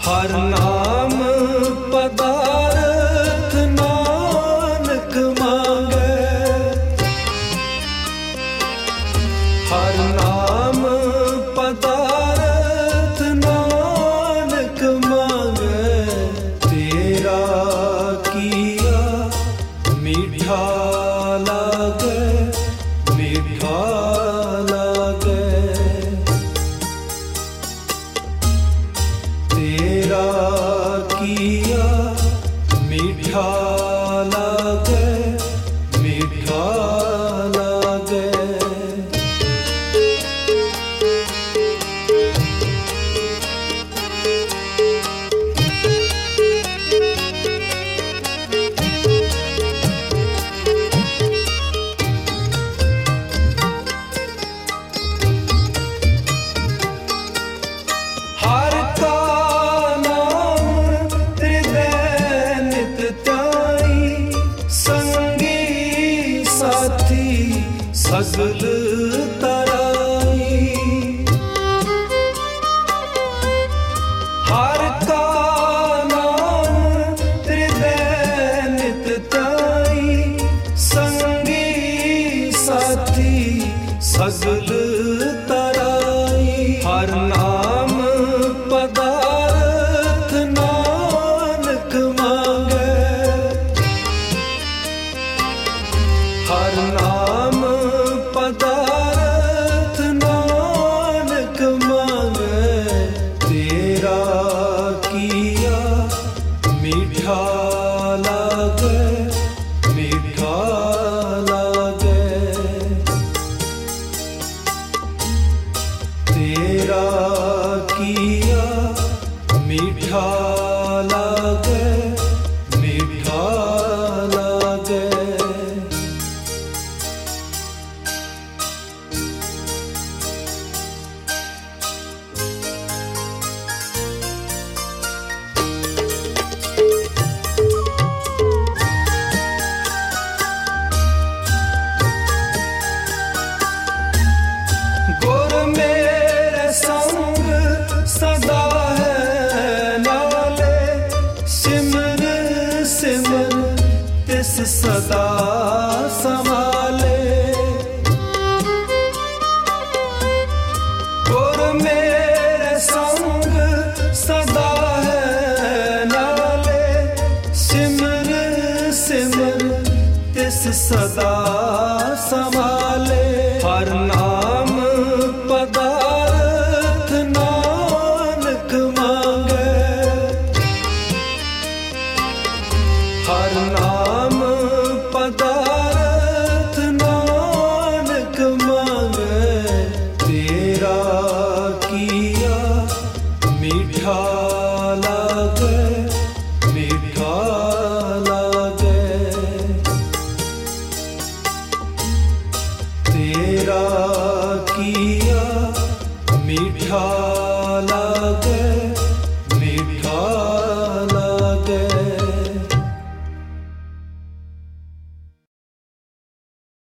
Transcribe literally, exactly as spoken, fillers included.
हर नाम पदार्थ नानक मांगे, हर नाम पदार्थ नानक मांगे। तेरा किया मीठा लागे, मीठा लागे। तेरा किया मीठा लागे, मीठा लागे। हर का नाम हृदय नित त्याई, संगी साथी सगल तराई। हर का नाम हृदय नित त्याई, संगी साथी सगल तराई। हर नाम पदार्थ नानक मांगे, हर नाम पदार्थ नानक मांगे। तेरा किया मीठा लागे, मीठा लागे। तेरा किया मीठा लागे, मीठा लागे। गुर मेरे संग सदा है नाले, सिमर सिमर तिस सदा संभाले। गुर मेरे संग सदा है नाले, सिमर सिमर तिस सदा संभाले। हर नाम पदार्थ नानक मांगे, हर नाम पदार्थ नानक मांगे। तेरा किया मीठा लागे, मीठा लागे। तेरा किया मीठा